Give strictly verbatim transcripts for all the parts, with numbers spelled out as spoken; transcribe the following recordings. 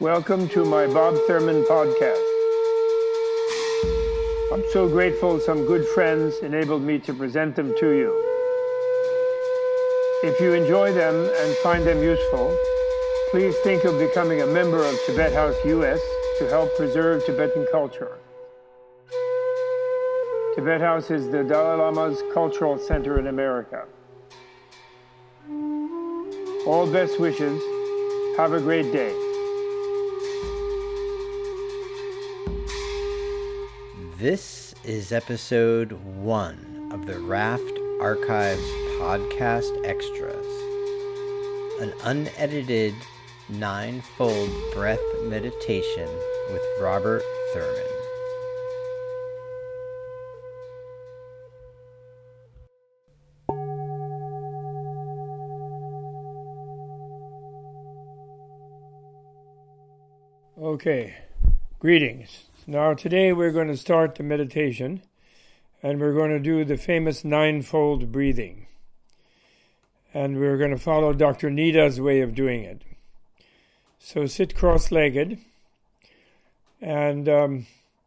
Welcome to my Bob Thurman podcast. I'm so grateful some good friends enabled me to present them to you. If you enjoy them and find them useful, please think of becoming a member of Tibet House U S to help preserve Tibetan culture. Tibet House is the Dalai Lama's cultural center in America. All best wishes. Have a great day. This is episode one of the Raft Archives podcast extras, an unedited nine-fold breath meditation with Robert Thurman. Okay, greetings. Now today we're going to start the meditation, and we're going to do the famous ninefold breathing. And we're going to follow Doctor Nida's way of doing it. So sit cross-legged, and um,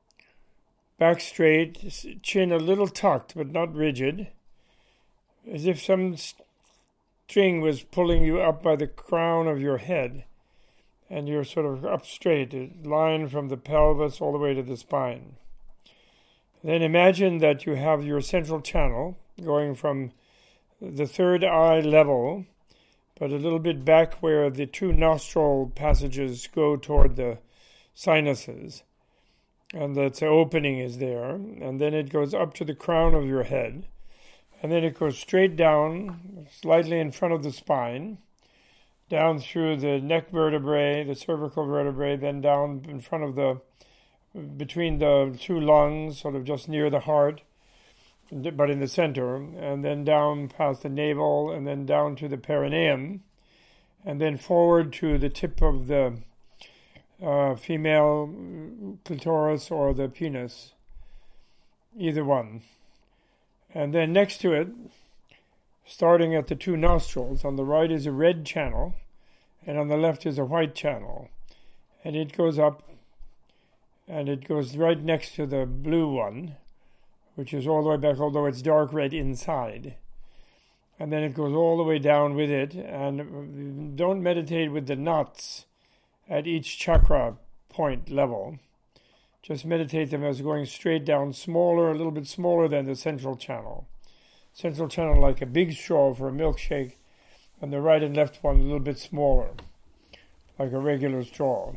back straight, chin a little tucked but not rigid, as if some string was pulling you up by the crown of your head. And you're sort of up straight, a line from the pelvis all the way to the spine. Then imagine that you have your central channel going from the third eye level, but a little bit back where the two nostril passages go toward the sinuses. And that opening is there. And then it goes up to the crown of your head. And then it goes straight down, slightly in front of the spine, down through the neck vertebrae, the cervical vertebrae, then down in front of the, between the two lungs, sort of just near the heart, but in the center, and then down past the navel, and then down to the perineum, and then forward to the tip of the uh, female clitoris or the penis, either one. And then next to it, starting at the two nostrils, on the right is a red channel, and on the left is a white channel. And it goes up, and it goes right next to the blue one, which is all the way back, although it's dark red inside. And then it goes all the way down with it, and don't meditate with the knots at each chakra point level. Just meditate them as going straight down, smaller, a little bit smaller than the central channel. Central channel like a big straw for a milkshake, and the right and left one a little bit smaller, like a regular straw.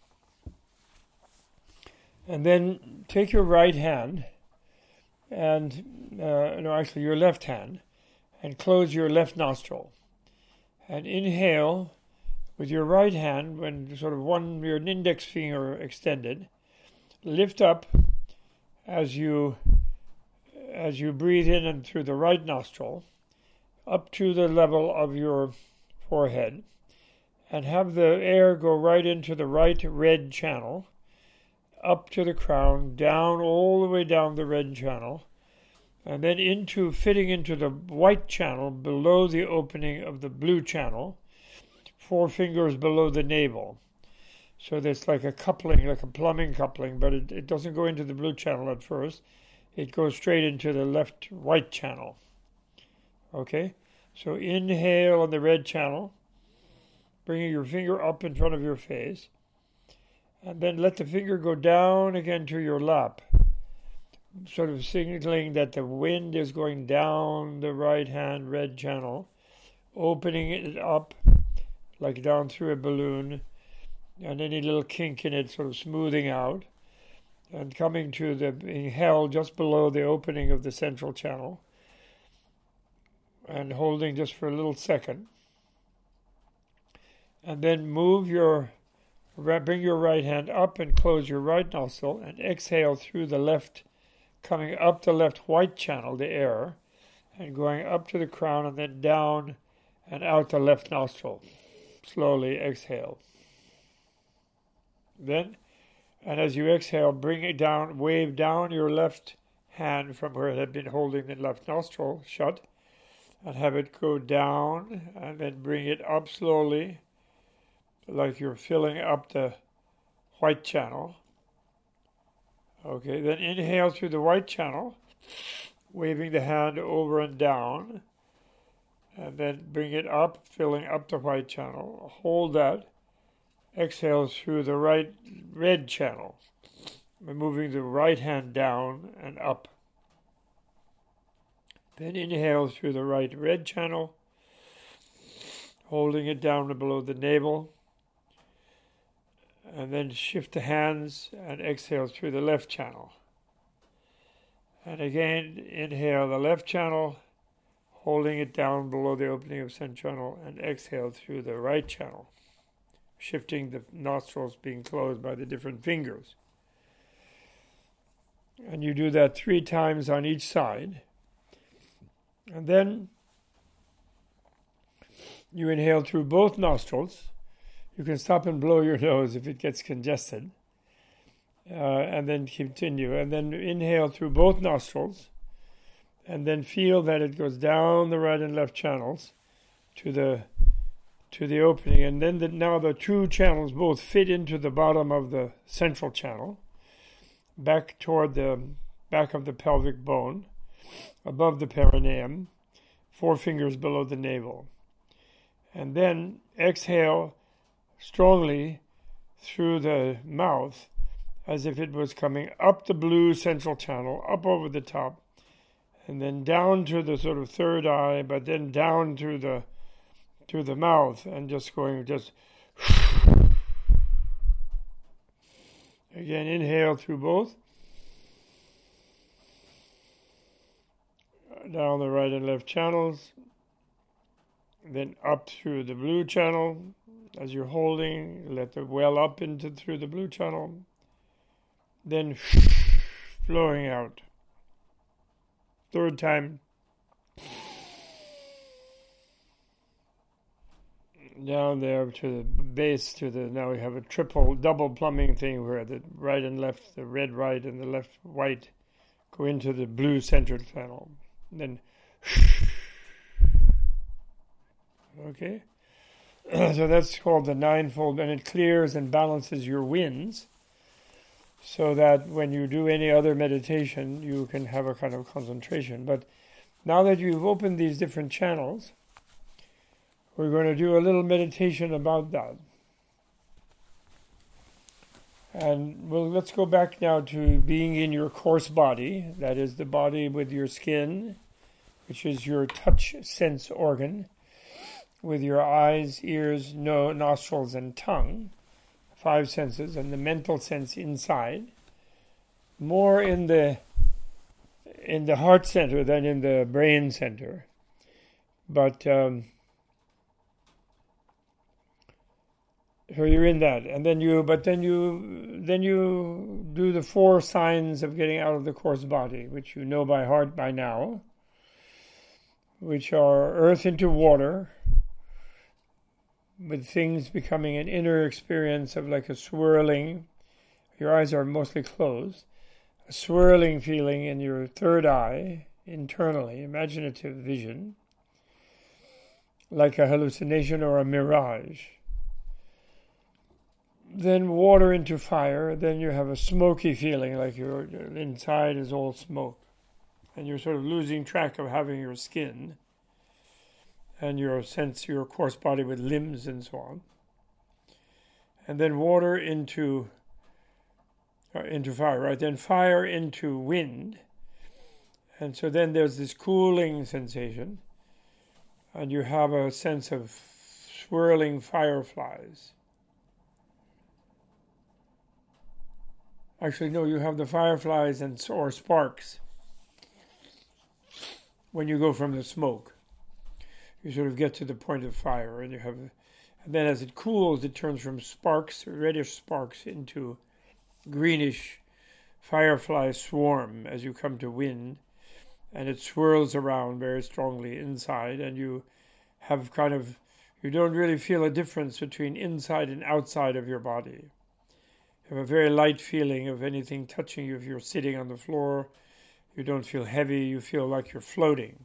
And then take your right hand, and, uh, no, actually your left hand, and close your left nostril. And inhale with your right hand, when sort of one, your index finger extended, lift up as you as you breathe in and through the right nostril, up to the level of your forehead, and have the air go right into the right red channel, up to the crown, down all the way down the red channel, and then into fitting into the white channel below the opening of the blue channel, four fingers below the navel. So that's like a coupling, like a plumbing coupling, but it, it doesn't go into the blue channel at first. It goes straight into the left white channel. Okay? So inhale on the red channel, bringing your finger up in front of your face, and then let the finger go down again to your lap, sort of signaling that the wind is going down the right hand red channel, opening it up like down through a balloon, and any little kink in it sort of smoothing out, and coming to the being held just below the opening of the central channel, and holding just for a little second. And then move your, bring your right hand up and close your right nostril, and exhale through the left, coming up the left white channel, the air, and going up to the crown and then down and out the left nostril. Slowly exhale. Then, and as you exhale, bring it down, wave down your left hand from where it had been holding the left nostril shut, and have it go down, and then bring it up slowly, like you're filling up the white channel. Okay, then inhale through the white channel, waving the hand over and down, and then bring it up, filling up the white channel. Hold that. Exhale through the right red channel, moving the right hand down and up. Then inhale through the right red channel, holding it down below the navel. And then shift the hands and exhale through the left channel. And again, inhale the left channel, holding it down below the opening of center channel, and exhale through the right channel, shifting the nostrils being closed by the different fingers. And you do that three times on each side. And then you inhale through both nostrils. You can stop and blow your nose if it gets congested. Uh, and then continue. And then inhale through both nostrils. And then feel that it goes down the right and left channels to the to the opening. And then the, now the two channels both fit into the bottom of the central channel, back toward the back of the pelvic bone, above the perineum, four fingers below the navel. And then exhale strongly through the mouth as if it was coming up the blue central channel, up over the top, and then down to the sort of third eye, but then down through the through the mouth, and just going just again, inhale through both, down the right and left channels, then up through the blue channel. As you're holding, let the well up into through the blue channel, then flowing out. Third time. Down there to the base, to the, now we have a triple, double plumbing thing where the right and left, the red right and the left white go into the blue centered channel. Then, okay? So that's called the ninefold, and it clears and balances your winds so that when you do any other meditation, you can have a kind of concentration. But now that you've opened these different channels, we're going to do a little meditation about that. And well, let's go back now to being in your coarse body, that is the body with your skin, which is your touch sense organ, with your eyes, ears, no, nostrils, and tongue, five senses, and the mental sense inside, more in the in the heart center than in the brain center. But um, so you're in that, and then you, but then you, then you do the four signs of getting out of the coarse body, which you know by heart by now, which are earth into water, with things becoming an inner experience of like a swirling. Your eyes are mostly closed. A swirling feeling in your third eye, internally, imaginative vision, like a hallucination or a mirage. Then water into fire, then you have a smoky feeling, like your inside is all smoke. And you're sort of losing track of having your skin and your sense, your coarse body with limbs and so on. And then water into uh, into fire, right? Then fire into wind. And so then there's this cooling sensation, and you have a sense of swirling fireflies. Actually, no, you have the fireflies and or sparks when you go from the smoke. You sort of get to the point of fire, and you have, and then as it cools, it turns from sparks, reddish sparks, into greenish firefly swarm as you come to wind, and it swirls around very strongly inside, and you have kind of, you don't really feel a difference between inside and outside of your body. You have a very light feeling of anything touching you. If you're sitting on the floor, you don't feel heavy, you feel like you're floating.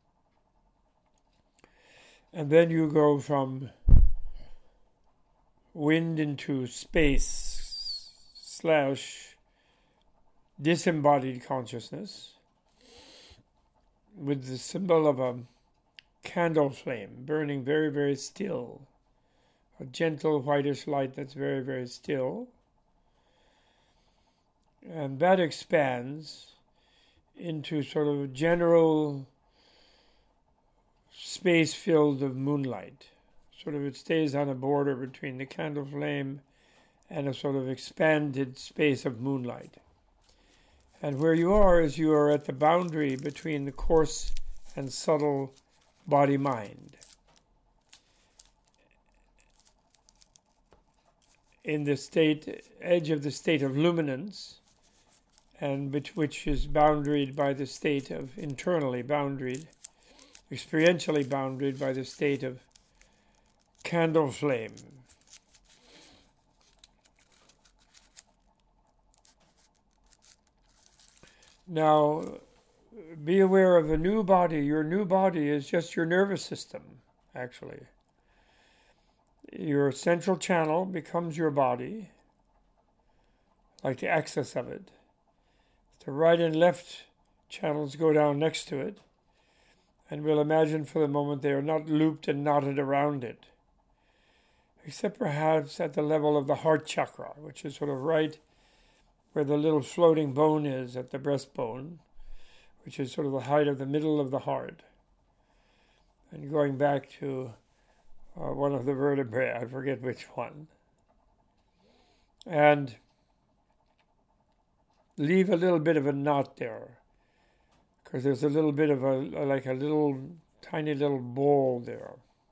And then you go from wind into space slash disembodied consciousness with the symbol of a candle flame burning very, very still. A gentle whitish light that's very, very still. And that expands into sort of a general space field of moonlight. Sort of it stays on a border between the candle flame and a sort of expanded space of moonlight. And where you are is you are at the boundary between the coarse and subtle body-mind. In the state, edge of the state of luminance, and which is boundaried by the state of, internally boundaried, experientially boundaried by the state of candle flame. Now, be aware of a new body. Your new body is just your nervous system, actually. Your central channel becomes your body, like the axis of it. The right and left channels go down next to it, and we'll imagine for the moment they are not looped and knotted around it, except perhaps at the level of the heart chakra, which is sort of right where the little floating bone is at the breastbone, which is sort of the height of the middle of the heart. And going back to uh, one of the vertebrae, I forget which one. And leave a little bit of a knot there, because there's a little bit of a, like a little, tiny little ball there.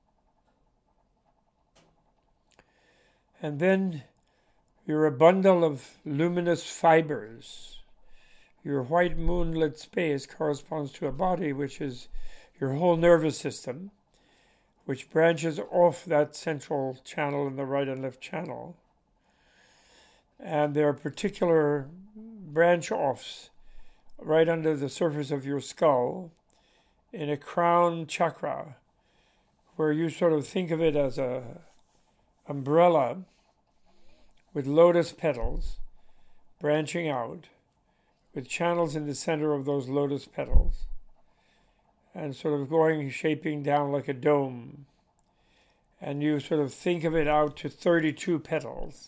And then you're a bundle of luminous fibers. Your white moonlit space corresponds to a body, which is your whole nervous system, which branches off that central channel in the right and left channel. And there are particular branch offs right under the surface of your skull in a crown chakra, where you sort of think of it as a umbrella with lotus petals branching out, with channels in the center of those lotus petals, and sort of going, shaping down like a dome. And you sort of think of it out to thirty-two petals.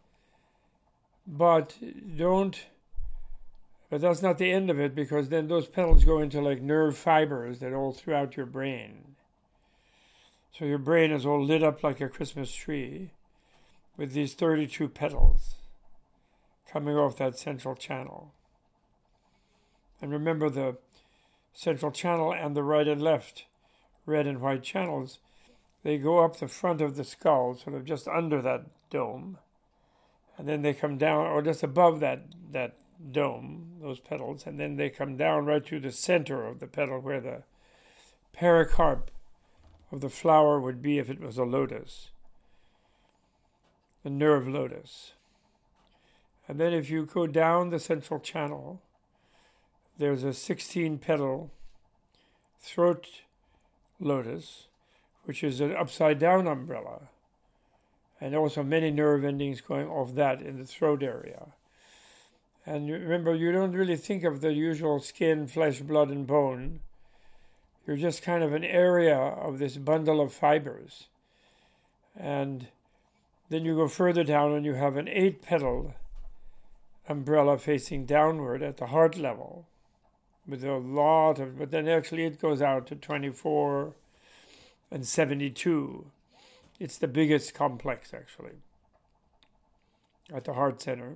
But don't, but that's not the end of it, because then those petals go into like nerve fibers that are all throughout your brain. So your brain is all lit up like a Christmas tree with these thirty-two petals coming off that central channel. And remember, the central channel and the right and left red and white channels, they go up the front of the skull, sort of just under that dome. And then they come down, or just above that, that dome, those petals, and then they come down right to the center of the petal where the pericarp of the flower would be if it was a lotus, the nerve lotus. And then if you go down the central channel, there's a sixteen-petal throat lotus, which is an upside-down umbrella, and also many nerve endings going off that in the throat area. And you, remember, you don't really think of the usual skin, flesh, blood, and bone. You're just kind of an area of this bundle of fibers. And then you go further down and you have an eight-petal umbrella facing downward at the heart level with a lot of, but then actually it goes out to twenty-four and seventy-two. It's the biggest complex, actually, at the heart center.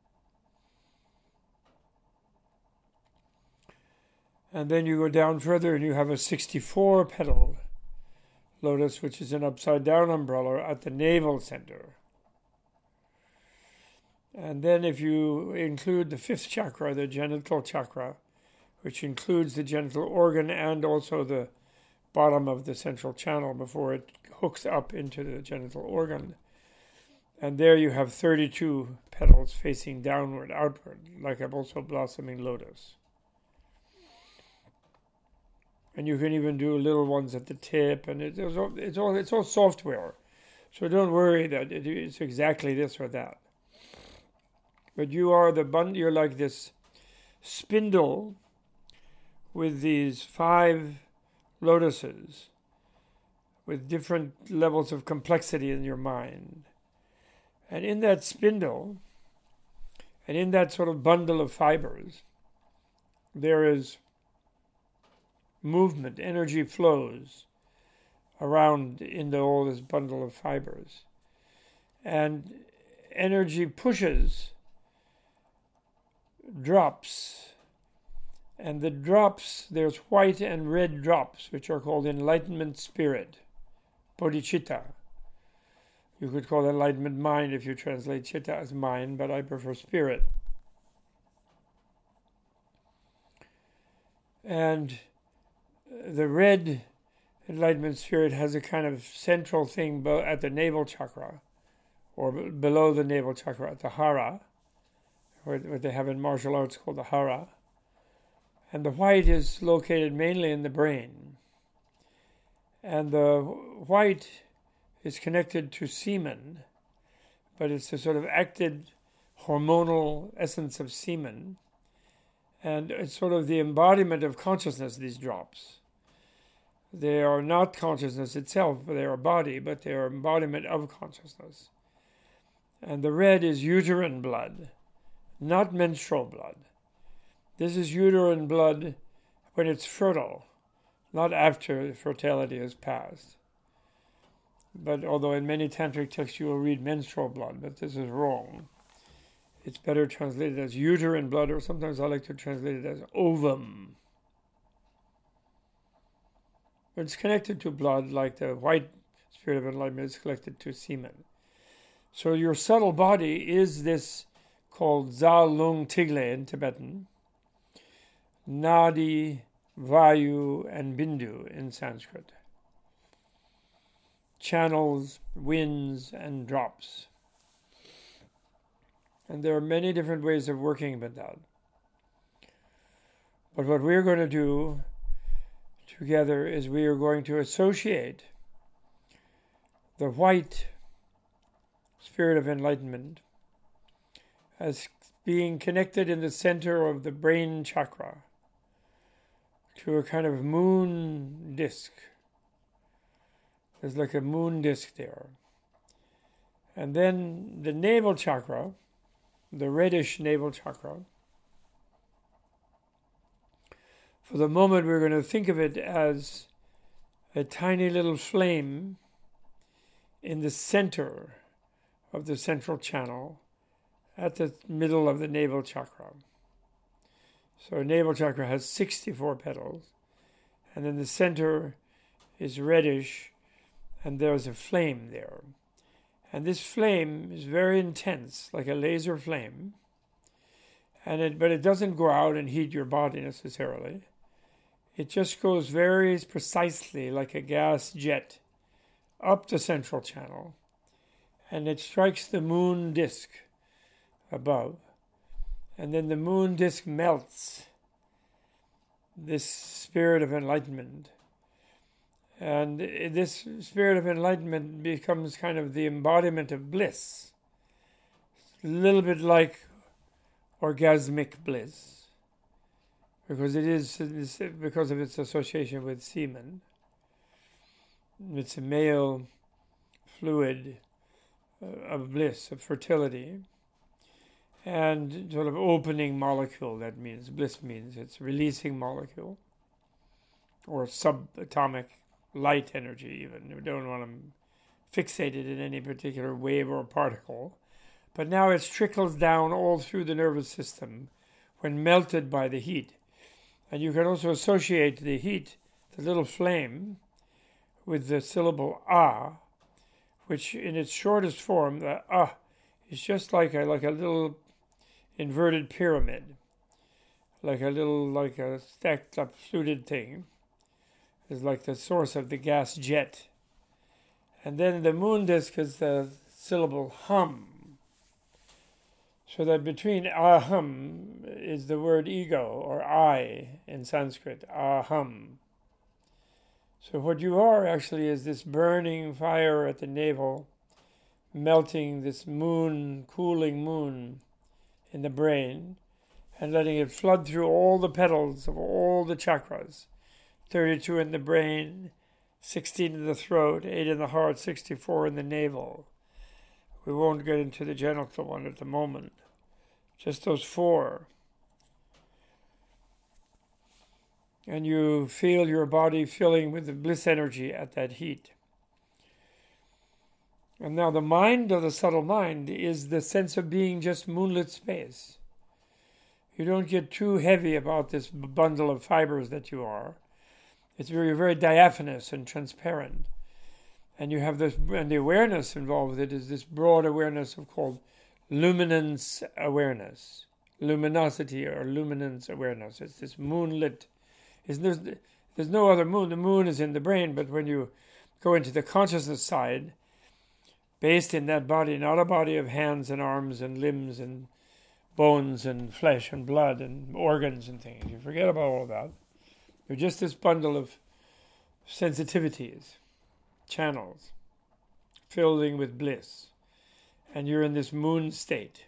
And then you go down further and you have a sixty-four-petal lotus, which is an upside-down umbrella at the navel center. And then if you include the fifth chakra, the genital chakra, which includes the genital organ and also the bottom of the central channel before it hooks up into the genital organ. And there you have thirty-two petals facing downward, outward, like a also blossoming lotus. And you can even do little ones at the tip, and it, it's all it's all it's all software. So don't worry that it's exactly this or that. But you are the bund- you're like this spindle with these five lotuses with different levels of complexity in your mind. And in that spindle, and in that sort of bundle of fibers, there is movement, energy flows around into all this bundle of fibers. And energy pushes drops. And the drops, there's white and red drops, which are called enlightenment spirit, bodhicitta. You could call it enlightenment mind if you translate chitta as mind, but I prefer spirit. And the red enlightenment spirit has a kind of central thing at the navel chakra, or below the navel chakra, at the hara, what they have in martial arts called the hara. And the white is located mainly in the brain. And the white is connected to semen, but it's the sort of acted hormonal essence of semen. And it's sort of the embodiment of consciousness, these drops. They are not consciousness itself, they are body, but they are embodiment of consciousness. And the red is uterine blood, not menstrual blood. This is uterine blood when it's fertile, not after fertility has passed. But although in many tantric texts you will read menstrual blood, but this is wrong. It's better translated as uterine blood, or sometimes I like to translate it as ovum. It's connected to blood like the white spirit of enlightenment is connected to semen. So your subtle body is this called Za Lung Tigle in Tibetan, Nadi, Vayu, and Bindu in Sanskrit. Channels, winds, and drops. And there are many different ways of working with that. But what we're going to do together is we are going to associate the white spirit of enlightenment as being connected in the center of the brain chakra to a kind of moon disk. There's like a moon disk there. And then the navel chakra, the reddish navel chakra, for the moment we're going to think of it as a tiny little flame in the center of the central channel at the middle of the navel chakra. So navel chakra has sixty-four petals, and in the center is reddish, and there's a flame there. And this flame is very intense, like a laser flame, and it, but it doesn't go out and heat your body necessarily. It just goes very precisely like a gas jet up the central channel, and it strikes the moon disk above. And then the moon disk melts, this spirit of enlightenment. And this spirit of enlightenment becomes kind of the embodiment of bliss. A little bit like orgasmic bliss, because it is, because of its association with semen. It's a male fluid of bliss, of fertility, and sort of opening molecule. That means, bliss means it's releasing molecule, or subatomic light energy even. We don't want to fixate it in any particular wave or particle. But now it trickles down all through the nervous system when melted by the heat. And you can also associate the heat, the little flame, with the syllable ah, which in its shortest form, the ah, is just like a, like a little inverted pyramid, like a little, like a stacked up fluted thing. Is like the source of the gas jet. And then the moon disk is the syllable hum. So that between aham is the word ego, or I in Sanskrit, aham. So what you are actually is this burning fire at the navel, melting this moon, cooling moon in the brain, and letting it flood through all the petals of all the chakras. thirty-two in the brain, sixteen in the throat, eight in the heart, sixty-four in the navel. We won't get into the genital one at the moment. Just those four. And you feel your body filling with the bliss energy at that heat. And now the mind, or the subtle mind, is the sense of being just moonlit space. You don't get too heavy about this bundle of fibers that you are. It's very, very diaphanous and transparent. And you have this, and the awareness involved with it is this broad awareness of called luminance awareness. Luminosity or luminance awareness. It's this moonlit. It's, there's, there's no other moon. The moon is in the brain, but when you go into the consciousness side, based in that body, not a body of hands and arms and limbs and bones and flesh and blood and organs and things. You forget about all that. You're just this bundle of sensitivities, channels, filling with bliss. And you're in this moon state.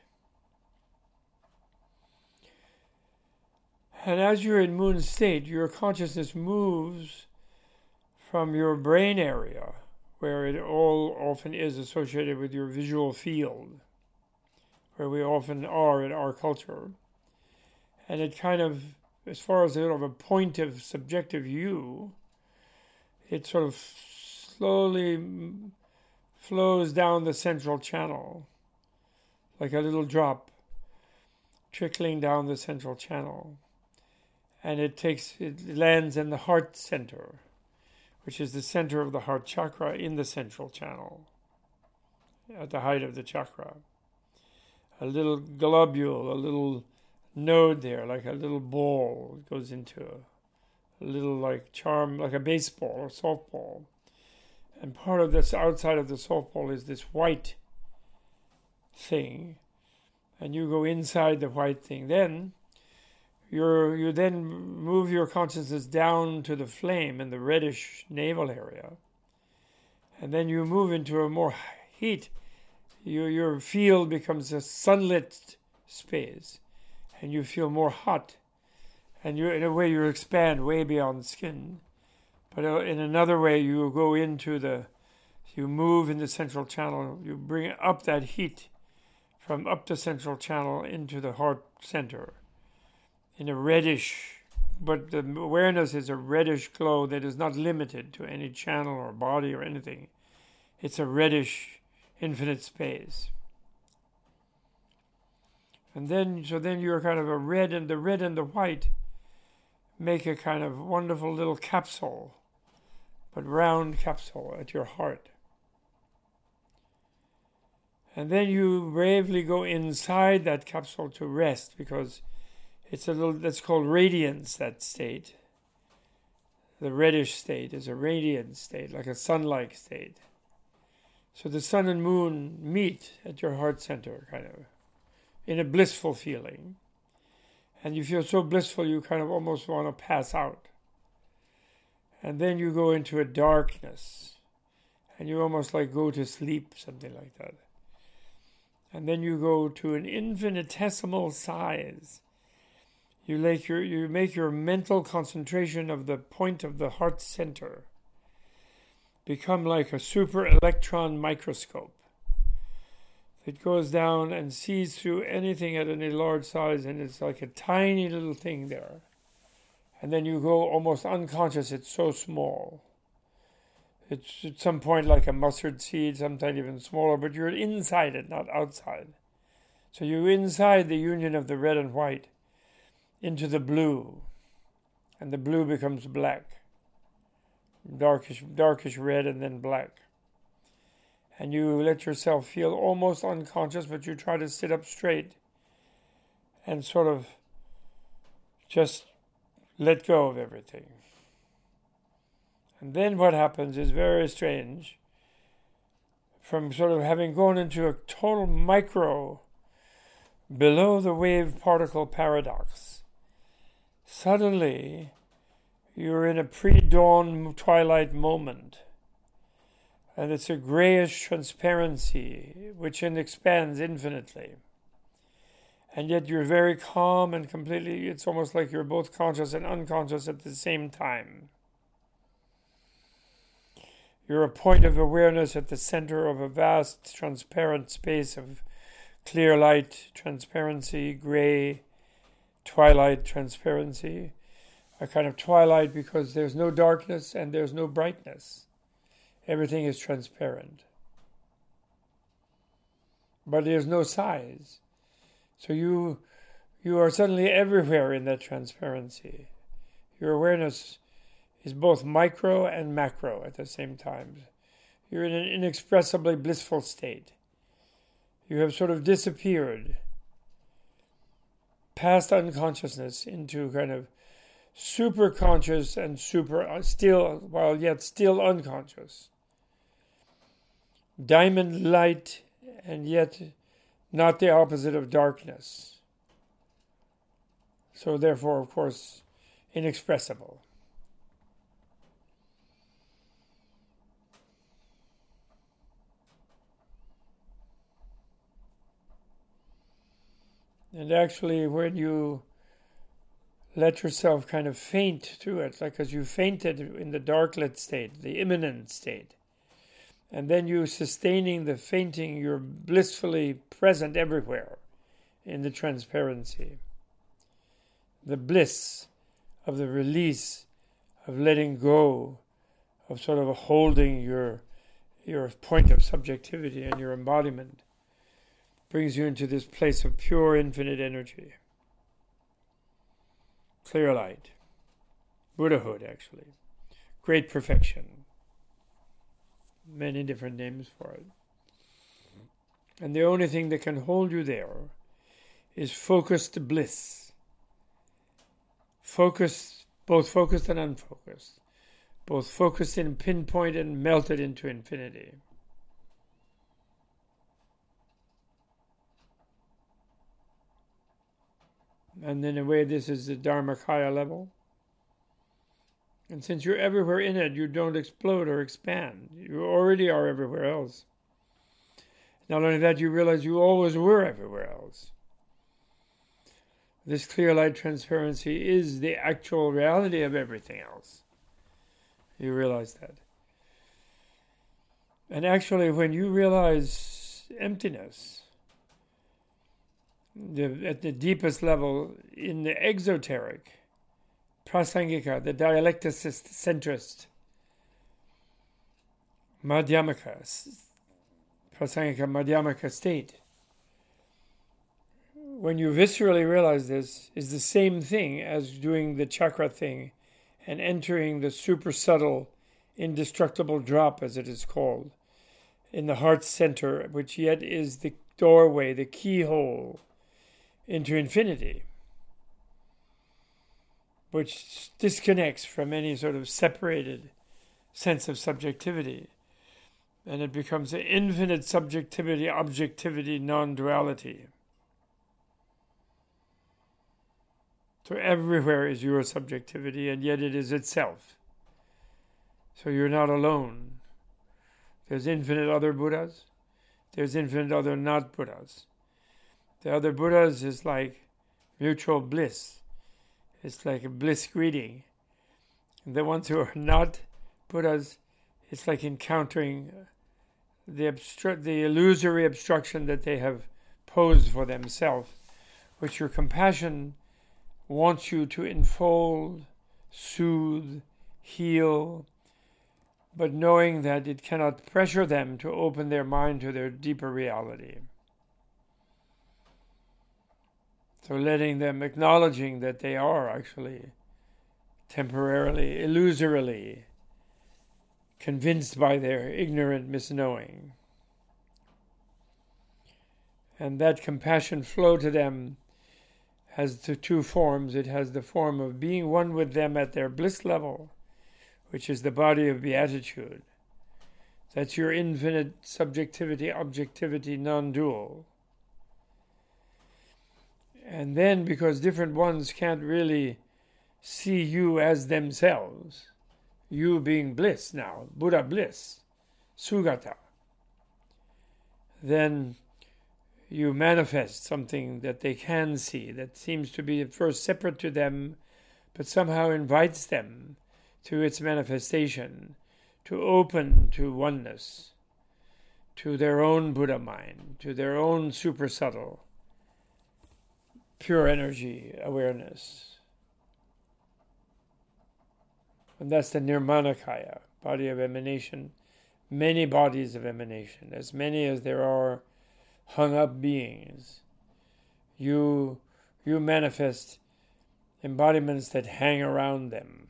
And as you're in moon state, your consciousness moves from your brain area, where it all often is associated with your visual field, where we often are in our culture. And it kind of, as far as sort of a point of subjective view, it sort of slowly flows down the central channel, like a little drop trickling down the central channel. And it takes, it lands in the heart center, which is the center of the heart chakra in the central channel, at the height of the chakra. A little globule, a little node there, like a little ball, it goes into a, a little like charm, like a baseball or softball. And part of this outside of the softball is this white thing, and you go inside the white thing. Then you're, you then move your consciousness down to the flame in the reddish navel area, and then you move into a more heat. You, your field becomes a sunlit space, and you feel more hot, and you, in a way, you expand way beyond the skin. But in another way, you go into the, you move in the central channel, you bring up that heat from up the central channel into the heart center in a reddish, but the awareness is a reddish glow that is not limited to any channel or body or anything. It's a reddish, infinite space. And then, so then you're kind of a red, and the red and the white make a kind of wonderful little capsule, but round capsule at your heart. And then you bravely go inside that capsule to rest, because it's a little, that's called radiance, that state. The reddish state is a radiant state, like a sun-like state. So the sun and moon meet at your heart center, kind of, in a blissful feeling. And you feel so blissful you kind of almost want to pass out. And then you go into a darkness, and you almost like go to sleep, something like that. And then you go to an infinitesimal size. You make your, you make your mental concentration of the point of the heart center become like a super electron microscope. It goes down and sees through anything at any large size, and it's like a tiny little thing there. And then you go almost unconscious, it's so small. It's at some point like a mustard seed, sometimes even smaller, but you're inside it, not outside. So you're inside the union of the red and white into the blue, and the blue becomes black, darkish, darkish red and then black. And you let yourself feel almost unconscious, but you try to sit up straight and sort of just let go of everything. And then what happens is very strange. From sort of having gone into a total micro, below the wave particle paradox, suddenly you're in a pre-dawn twilight moment, And it's a grayish transparency which expands infinitely. And yet you're very calm and completely, it's almost like you're both conscious and unconscious at the same time. You're a point of awareness at the center of a vast transparent space of clear light, transparency, gray, twilight transparency. A kind of twilight because there's no darkness and there's no brightness. Everything is transparent. But there's no size. So you you are suddenly everywhere in that transparency. Your awareness is both micro and macro at the same time. You're in an inexpressibly blissful state. You have sort of disappeared past unconsciousness into kind of super conscious and super still, while yet still unconscious. Diamond light and yet not the opposite of darkness. So therefore, of course, inexpressible. And actually, when you let yourself kind of faint through it, like as you fainted in the darklit state, the immanent state, and then you sustaining the fainting, you're blissfully present everywhere in the transparency. The bliss of the release, of letting go, of sort of holding your your point of subjectivity and your embodiment, brings you into this place of pure infinite energy. Clear light. Buddhahood, actually. Great perfection. Many different names for it. And the only thing that can hold you there is focused bliss. Focused, both focused and unfocused. Both focused in pinpoint and melted into infinity. And in a way, this is the Dharmakaya level. And since you're everywhere in it, you don't explode or expand. You already are everywhere else. Not only that, you realize you always were everywhere else. This clear light transparency is the actual reality of everything else. You realize that. And actually, when you realize emptiness, the, at the deepest level, in the exoteric, prasangika, the dialecticist centrist, madhyamaka, prasangika madhyamaka state, when you viscerally realize this, is the same thing as doing the chakra thing and entering the super subtle, indestructible drop, as it is called, in the heart center, which yet is the doorway, the keyhole into infinity, which disconnects from any sort of separated sense of subjectivity. And it becomes an infinite subjectivity, objectivity, non-duality. So everywhere is your subjectivity, and yet it is itself. So you're not alone. There's infinite other Buddhas. There's infinite other not Buddhas. The other Buddhas is like mutual bliss. It's like a bliss greeting. And the ones who are not Buddhas, it's like encountering the obstru- the illusory obstruction that they have posed for themselves, which your compassion wants you to enfold, soothe, heal, but knowing that it cannot pressure them to open their mind to their deeper reality. So letting them, acknowledging that they are actually temporarily, illusorily convinced by their ignorant misknowing. And that compassion flow to them has the two forms. It has the form of being one with them at their bliss level, which is the body of beatitude. That's your infinite subjectivity, objectivity, non-dual. And then, because different ones can't really see you as themselves, you being bliss now, Buddha bliss, Sugata. Then you manifest something that they can see, that seems to be at first separate to them, but somehow invites them to its manifestation, to open to oneness, to their own Buddha mind, to their own super subtle, pure energy awareness. And that's the Nirmanakaya, body of emanation, many bodies of emanation, as many as there are hung up beings. You, you manifest embodiments that hang around them,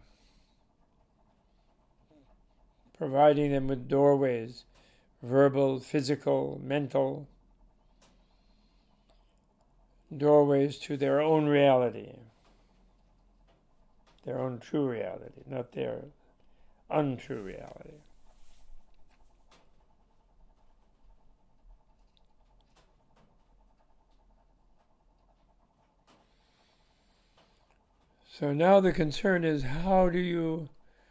providing them with doorways, verbal, physical, mental, doorways to their own reality, their own true reality, not their untrue reality. So now the concern is, how do you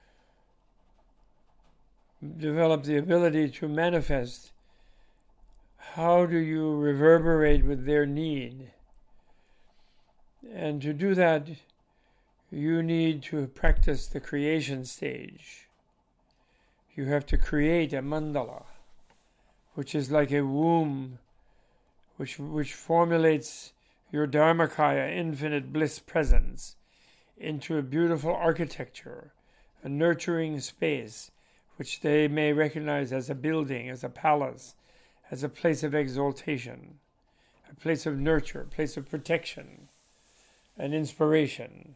develop the ability to manifest? How do you reverberate with their need? And to do that, you need to practice the creation stage. You have to create a mandala, which is like a womb, which, which formulates your Dharmakaya, infinite bliss presence, into a beautiful architecture, a nurturing space, which they may recognize as a building, as a palace, as a place of exaltation, a place of nurture, a place of protection and inspiration.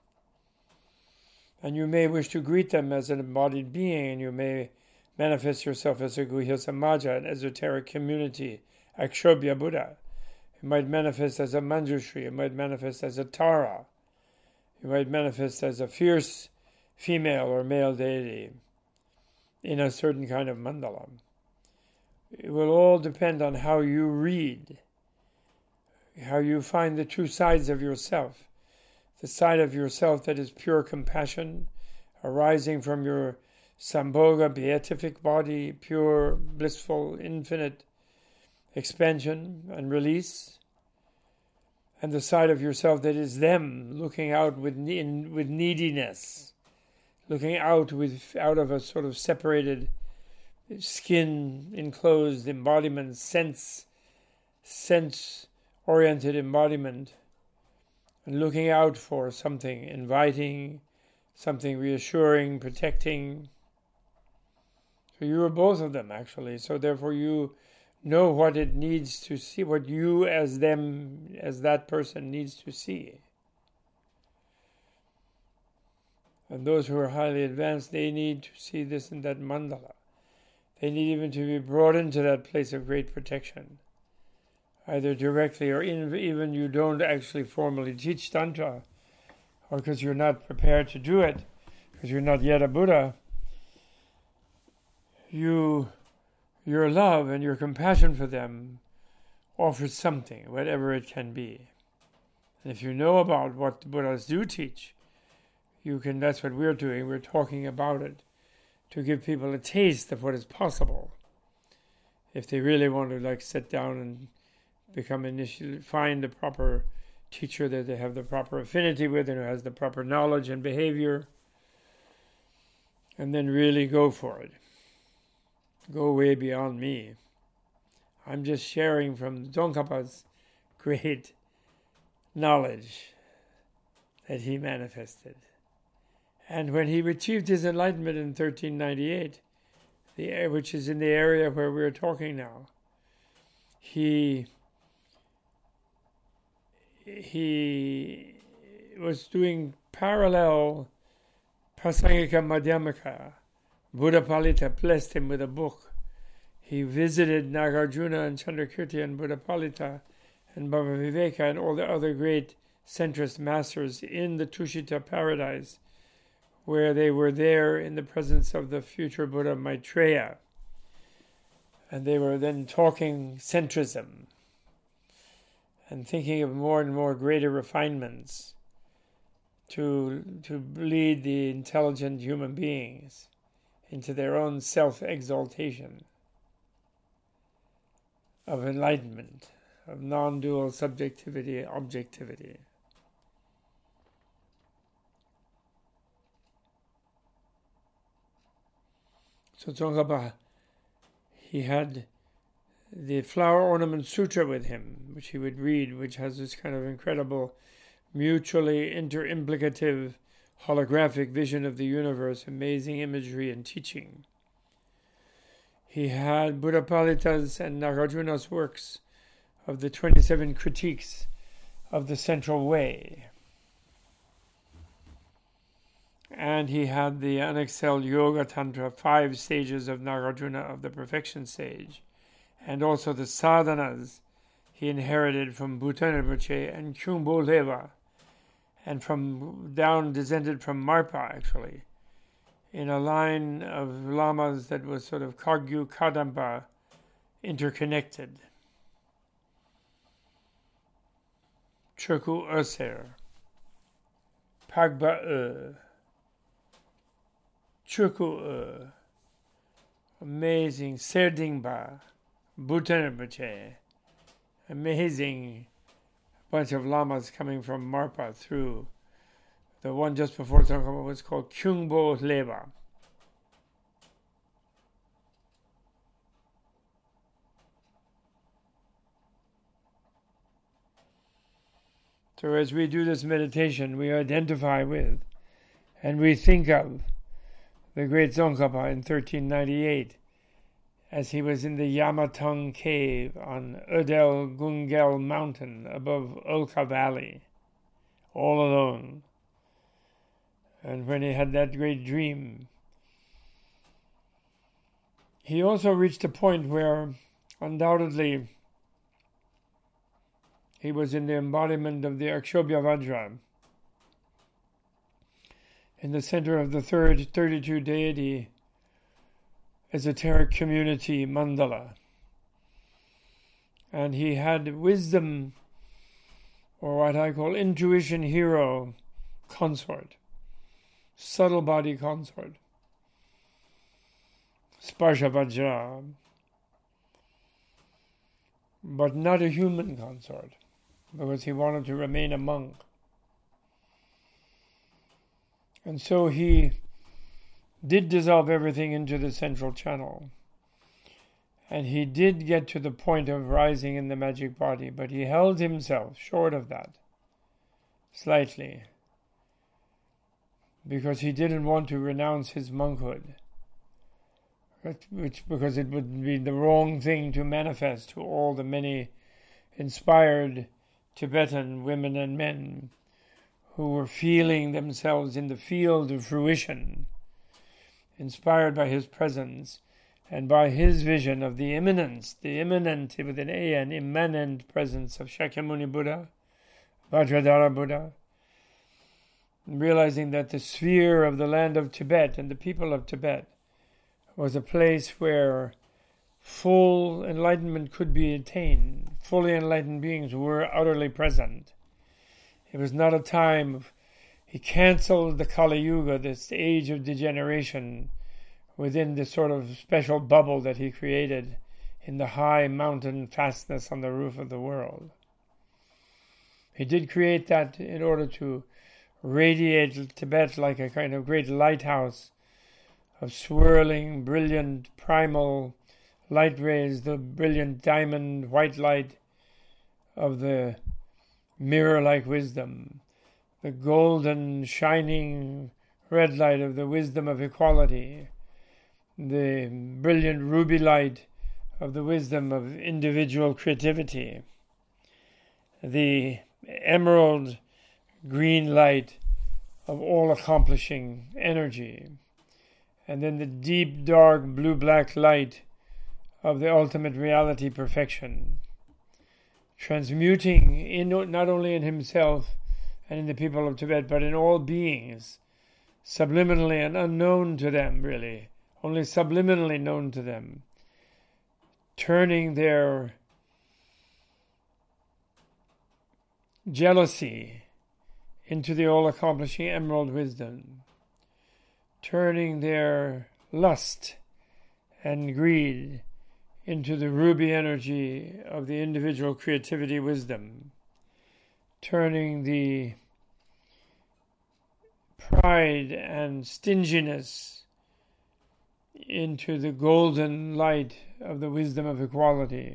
And you may wish to greet them as an embodied being, and you may manifest yourself as a Guhya Samaja, an esoteric community, Akshobhya Buddha. You might manifest as a Manjushri, you might manifest as a Tara, you might manifest as a fierce female or male deity in a certain kind of mandala. It will all depend on how you read, how you find the two sides of yourself. The side of yourself that is pure compassion, arising from your Sambhoga beatific body, pure, blissful, infinite expansion and release. And the side of yourself that is them, looking out with in, with neediness, looking out with out of a sort of separated, skin enclosed embodiment, sense, sense-oriented embodiment, and looking out for something inviting, something reassuring, protecting. So you are both of them, actually. So therefore you know what it needs to see, what you as them, as that person needs to see. And those who are highly advanced, they need to see this in that mandala. They need even to be brought into that place of great protection, either directly or in, even you don't actually formally teach Tantra, or because you're not prepared to do it, because you're not yet a Buddha. You, your love and your compassion for them offers something, whatever it can be. And if you know about what the Buddhas do teach, you can. That's what we're doing. We're talking about it to give people a taste of what is possible. If they really want to, like, sit down and become initially, find the proper teacher that they have the proper affinity with and who has the proper knowledge and behavior, and then really go for it. Go way beyond me. I'm just sharing from Tsongkhapa's great knowledge that he manifested. And when he achieved his enlightenment in thirteen ninety-eight, the, which is in the area where we're talking now, he he was doing parallel Prasangika Madhyamaka. Buddhapalita blessed him with a book. He visited Nagarjuna and Chandrakirti and Buddhapalita and Baba Viveka and all the other great centrist masters in the Tushita paradise, where they were there in the presence of the future Buddha Maitreya. And they were then talking centrism and thinking of more and more greater refinements to, to lead the intelligent human beings into their own self-exaltation, of enlightenment, of non-dual subjectivity, objectivity. So Tsongkhapa, he had the Flower Ornament Sutra with him, which he would read, which has this kind of incredible, mutually interimplicative, holographic vision of the universe, amazing imagery and teaching. He had Buddhapalita's and Nagarjuna's works of the twenty-seven critiques of the Central Way. And he had the unexcelled Yoga Tantra, five stages of Nagarjuna of the perfection stage, and also the sadhanas he inherited from Bhutan Rinpoche and Kyungpo Leva, and from down descended from Marpa, actually, in a line of lamas that was sort of Kagyu Kadampa interconnected. Choku Öser, Pagba Ö, Choku Ö, amazing Serdingba, Bhutan Rinpoche, amazing bunch of lamas coming from Marpa through. The one just before Tsongkhapa was called Kyungpo Leva. So as we do this meditation, we identify with and we think of the great Tsongkhapa in thirteen ninety-eight as he was in the Yamatung cave on Ödel Gungel mountain above Ulka Valley, all alone. And when he had that great dream, he also reached a point where undoubtedly he was in the embodiment of the Akshobhya Vajra, in the center of the third thirty-two deity esoteric community mandala. And he had wisdom, or what I call intuition hero consort, subtle body consort, Sparsha Vajra, but not a human consort, because he wanted to remain a monk. And so he did dissolve everything into the central channel. And he did get to the point of rising in the magic body, but he held himself short of that, slightly, because he didn't want to renounce his monkhood, which because it would be the wrong thing to manifest to all the many inspired Tibetan women and men who were feeling themselves in the field of fruition, inspired by his presence and by his vision of the immanence, the immanent with an A N, immanent presence of Shakyamuni Buddha, Vajradhara Buddha, realizing that the sphere of the land of Tibet and the people of Tibet was a place where full enlightenment could be attained. Fully enlightened beings were utterly present. It was not a time of, he canceled the Kali Yuga, this age of degeneration, within this sort of special bubble that he created in the high mountain fastness on the roof of the world. He did create that in order to radiate Tibet like a kind of great lighthouse of swirling, brilliant, primal light rays, the brilliant diamond white light of the mirror-like wisdom, the golden, shining red light of the wisdom of equality, the brilliant ruby light of the wisdom of individual creativity, the emerald green light of all-accomplishing energy, and then the deep, dark, blue-black light of the ultimate reality perfection, transmuting in not only in himself and in the people of Tibet, but in all beings, subliminally and unknown to them, really, only subliminally known to them, turning their jealousy into the all-accomplishing emerald wisdom, turning their lust and greed into the ruby energy of the individual creativity wisdom, turning the pride and stinginess into the golden light of the wisdom of equality,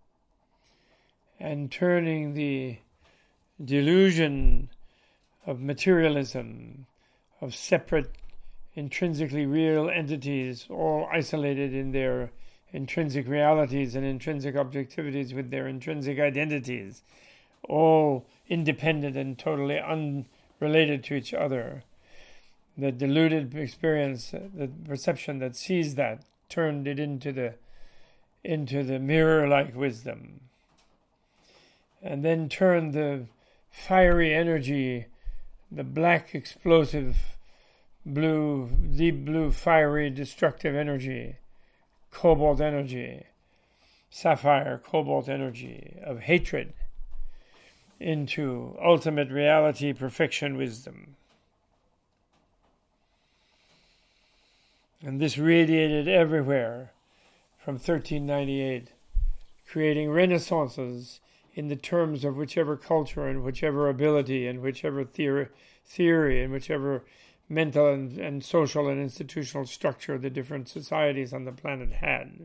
and turning the delusion of materialism, of separate, intrinsically real entities, all isolated in their intrinsic realities and intrinsic objectivities with their intrinsic identities, all independent and totally unrelated to each other. The deluded experience, the perception that sees that, turned it into the into the mirror-like wisdom, and then turned the fiery energy, the black, explosive, blue, deep blue, fiery, destructive energy, cobalt energy, sapphire cobalt energy of hatred, into ultimate reality, perfection, wisdom. And this radiated everywhere from thirteen ninety-eight, creating renaissances in the terms of whichever culture and whichever ability and whichever theory, theory and whichever mental and, and social and institutional structure the different societies on the planet had.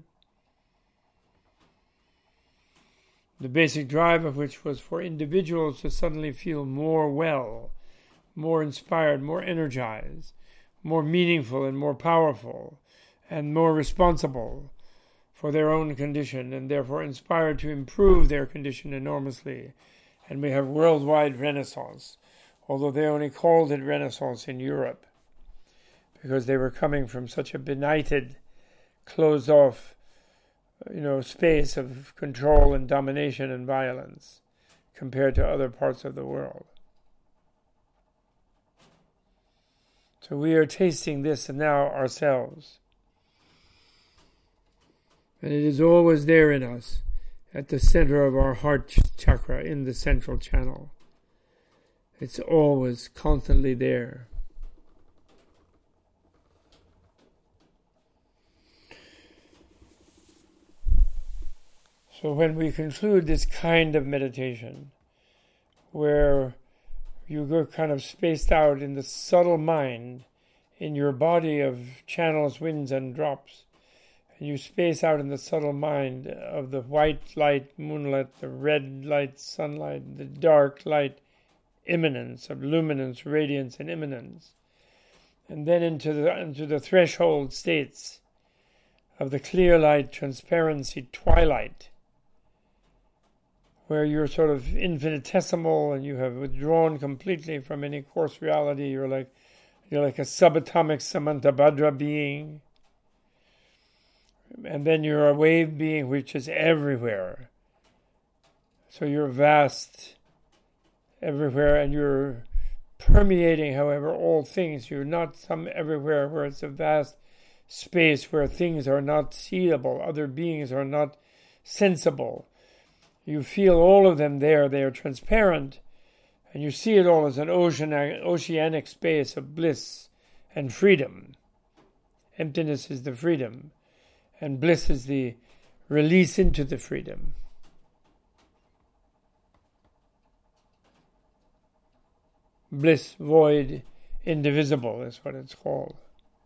The basic drive of which was for individuals to suddenly feel more well, more inspired, more energized, more meaningful and more powerful, and more responsible for their own condition, and therefore inspired to improve their condition enormously. And we have worldwide Renaissance, although they only called it Renaissance in Europe, because they were coming from such a benighted, closed-off, you know, space of control and domination and violence compared to other parts of the world. So we are tasting this now ourselves. And it is always there in us, at the center of our heart chakra, in the central channel. It's always constantly there. So when we conclude this kind of meditation, where you go kind of spaced out in the subtle mind, in your body of channels, winds, and drops, and you space out in the subtle mind of the white light, moonlight, the red light, sunlight, the dark light, immanence of luminance, radiance, and immanence, and then into the into the threshold states of the clear light, transparency, twilight, where you're sort of infinitesimal and you have withdrawn completely from any coarse reality. You're like you're like a subatomic Samantabhadra being. And then you're a wave being which is everywhere. So you're vast everywhere, and you're permeating, however, all things. You're not some everywhere where it's a vast space where things are not seeable, other beings are not sensible. You feel all of them there. They are transparent, and you see it all as an ocean, oceanic space of bliss and freedom. Emptiness is the freedom, and bliss is the release into the freedom. Bliss, void, indivisible is what it's called.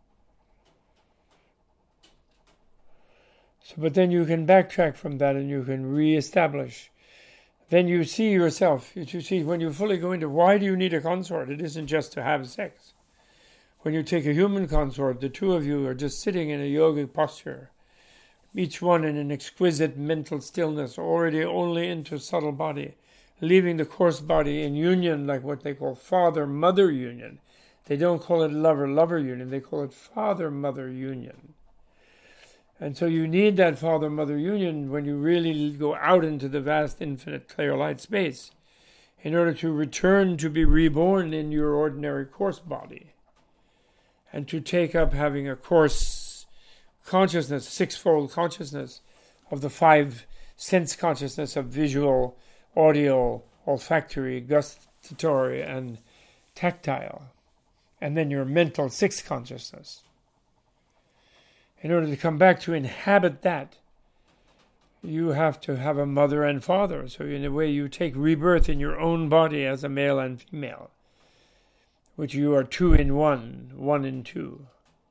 So, but then you can backtrack from that and you can re-establish. Then you see yourself. You see, when you fully go into why do you need a consort, it isn't just to have sex. When you take a human consort, the two of you are just sitting in a yogic posture, each one in an exquisite mental stillness, already only into subtle body, leaving the coarse body in union, like what they call father-mother union. They don't call it lover-lover union, they call it father-mother union. And so you need that father-mother union when you really go out into the vast, infinite, clear light space in order to return to be reborn in your ordinary coarse body and to take up having a coarse consciousness, sixfold consciousness of the five sense consciousness of visual, audio, olfactory, gustatory, and tactile, and then your mental sixth consciousness. in order to come back to inhabit that, you have to have a mother and father. So in a way, you take rebirth in your own body as a male and female, which you are two in one, one in two.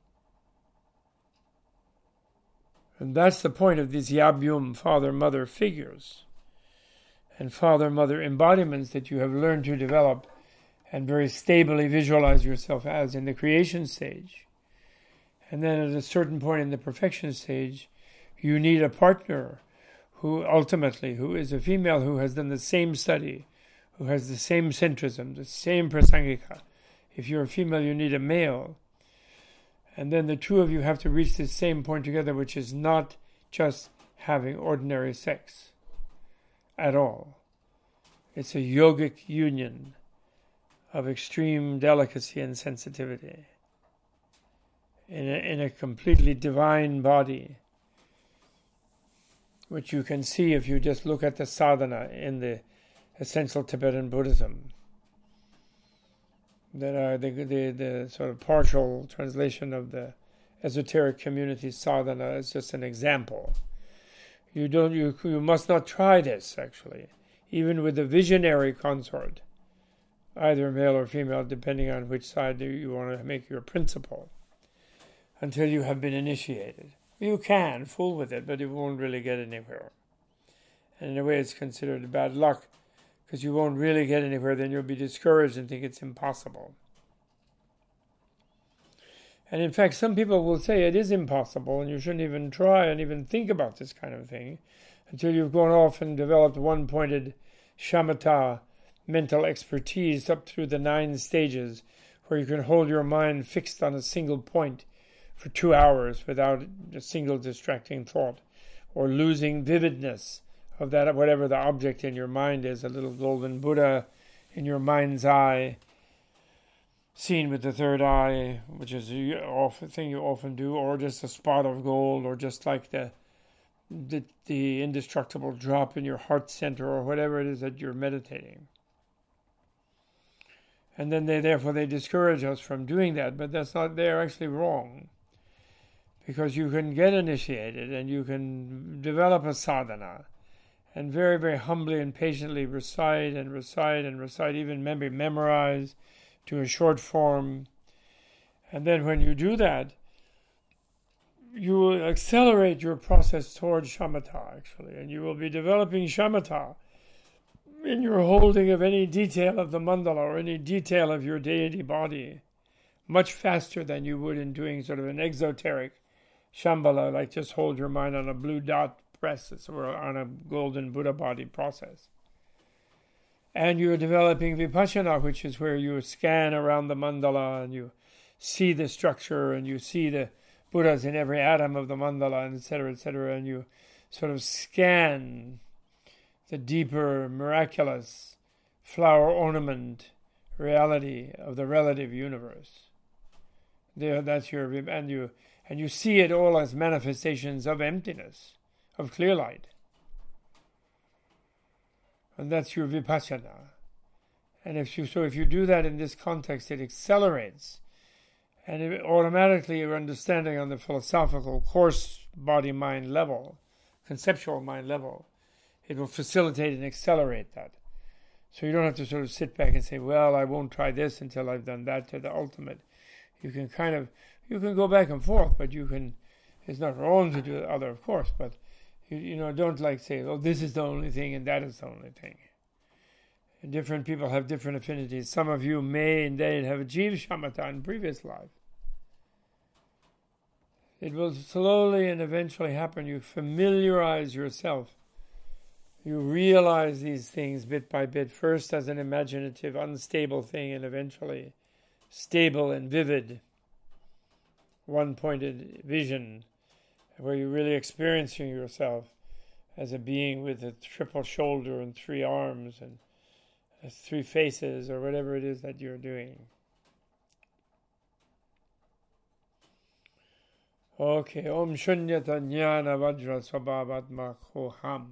And that's the point of these Yabyum father-mother figures and father-mother embodiments that you have learned to develop and very stably visualize yourself as in the creation stage. And then at a certain point in the perfection stage, you need a partner who ultimately, who is a female who has done the same study, who has the same centrism, the same prasangika. If you're a female, you need a male. And then the two of you have to reach this same point together, which is not just having ordinary sex at all. It's a yogic union of extreme delicacy and sensitivity in a, in a completely divine body, which you can see if you just look at the sadhana in the essential Tibetan Buddhism. That are the, the the sort of partial translation of the esoteric community sadhana is just an example. You don't you you must not try this actually, even with the visionary consort, either male or female, depending on which side you want to make your principle, until you have been initiated. You can fool with it, but it won't really get anywhere. And in a way, it's considered bad luck, because you won't really get anywhere. Then you'll be discouraged and think it's impossible. And in fact, some people will say it is impossible and you shouldn't even try and even think about this kind of thing until you've gone off and developed one-pointed shamatha mental expertise up through the nine stages where you can hold your mind fixed on a single point for two hours without a single distracting thought, or losing vividness of that, whatever the object in your mind is, a little golden Buddha in your mind's eye, seen with the third eye, which is a thing you often do, or just a spot of gold, or just like the, the the indestructible drop in your heart center, or whatever it is that you're meditating. And then they therefore they discourage us from doing that, but that's not, they're actually wrong. Because you can get initiated and you can develop a sadhana, and very, very humbly and patiently recite and recite and recite, even maybe memorize to a short form. And then when you do that, you will accelerate your process towards shamatha, actually. And you will be developing shamatha in your holding of any detail of the mandala or any detail of your deity body much faster than you would in doing sort of an exoteric Shambhala, like just hold your mind on a blue dot press or on a golden Buddha body process. And you're developing vipassana, which is where you scan around the mandala and you see the structure and you see the Buddhas in every atom of the mandala, and et cetera, et cetera, and you sort of scan the deeper, miraculous flower ornament reality of the relative universe. There, that's your and you and you see it all as manifestations of emptiness, of clear light. And that's your vipassana. And if you so if you do that in this context, it accelerates. And it automatically your understanding on the philosophical coarse body-mind level, conceptual mind level, it will facilitate and accelerate that. So you don't have to sort of sit back and say, well, I won't try this until I've done that to the ultimate. You can kind of, you can go back and forth, but you can, it's not wrong to do the other, of course, but you, you know, don't like say, oh, this is the only thing and that is the only thing. And different people have different affinities. Some of you may indeed have achieved shamatha in previous life. It will slowly and eventually happen. You familiarize yourself. You realize these things bit by bit, first as an imaginative, unstable thing, and eventually stable and vivid, one-pointed vision, where you're really experiencing yourself as a being with a triple shoulder and three arms and three faces, or whatever it is that you're doing. Okay, Om Shunyata Jnana Vajra Swabhavatma Khoham.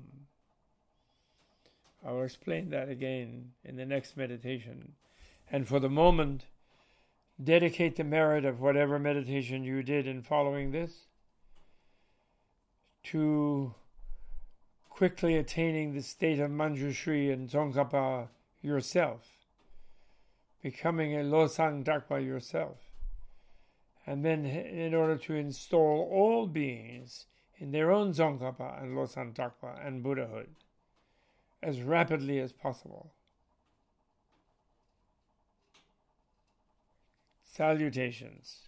I will explain that again in the next meditation. And for the moment, dedicate the merit of whatever meditation you did in following this to quickly attaining the state of Manjushri and Tsongkhapa yourself, becoming a Losang Dakpa yourself. And then in order to install all beings in their own Tsongkhapa and Losang Dakpa and Buddhahood as rapidly as possible. Salutations.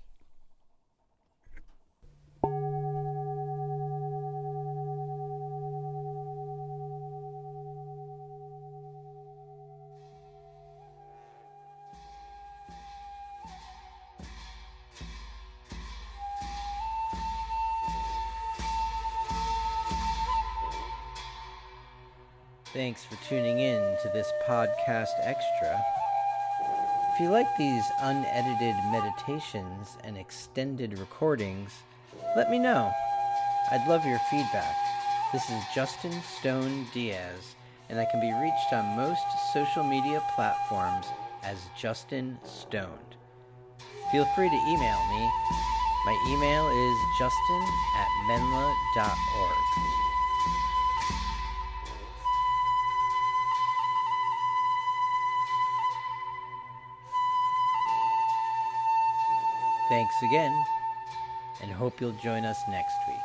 Thanks for tuning in to this podcast extra. If you like these unedited meditations and extended recordings, let me know. I'd love your feedback. This is Justin Stone Diaz, and I can be reached on most social media platforms as Justin Stoned. Feel free to email me. My email is justin at menla dot org. Thanks again, and hope you'll join us next week.